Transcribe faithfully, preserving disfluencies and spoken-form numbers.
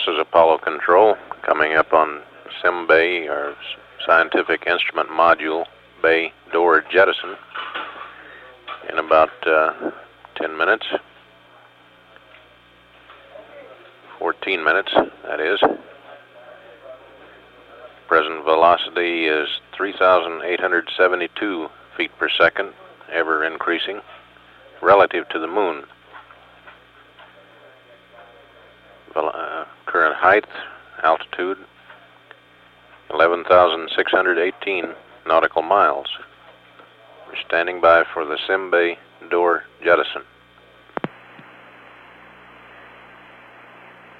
This is Apollo Control coming up on Sim Bay, our Scientific Instrument Module Bay Door Jettison, in about uh, ten minutes. fourteen minutes, that is. Present velocity is three thousand eight hundred seventy-two feet per second, ever increasing, relative to the moon. Uh, current height, altitude, eleven thousand six hundred eighteen nautical miles. We're standing by for the Sim Bay Door Jettison.